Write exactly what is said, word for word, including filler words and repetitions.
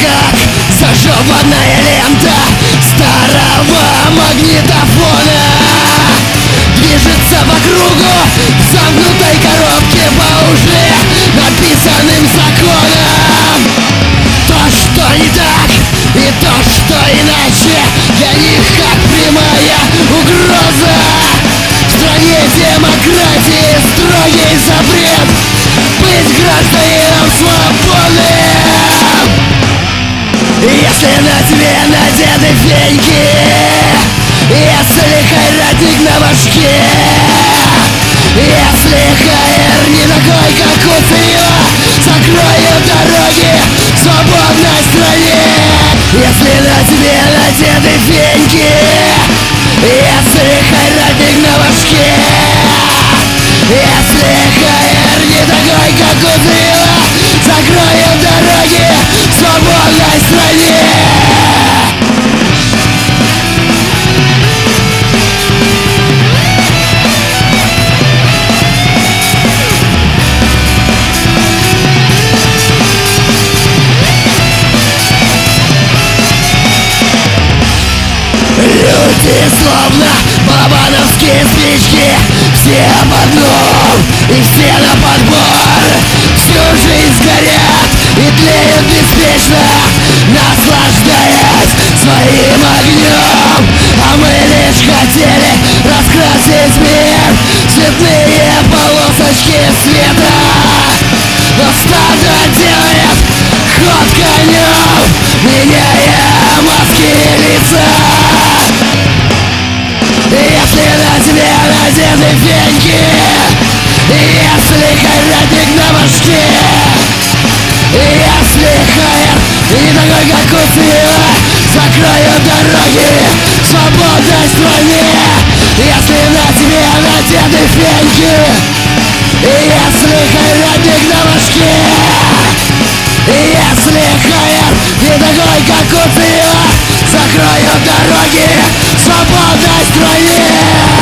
как зажеванная лента старого магнитофона. Движется по кругу в замкнутой коробке по уже написанным законам. То, что не так, и то, что иначе, для них как прямая угроза. В стране демократии строгий запрет быть гражданином свободным. Если на тебе надеты феньки, если хайратник на башке, если хайр не такой, как у тебя, закроют дороги в свободной стране. Если на тебе надеты феньки, если хайратник на башке, если хайр не такой, как у тебя, закроют дороги в свободной стране. Люди словно барабановские спички, все об одном и все на подбор. Всю жизнь горят и тлеют беспечно, наслаждаясь своим огнем. А мы лишь хотели раскрасить мир в цветные полосочки света. Но стадо делает ход конем, меняя маски и лица. Если на тебе надеты феньки, если хайратник на башке, если хайр не такой, как у тебя, закроют дороги в свободной стране. Если на тебе надеты феньки, если хайратник на башке, если хайр не такой, как у тебя, закроют дороги в свободной стране.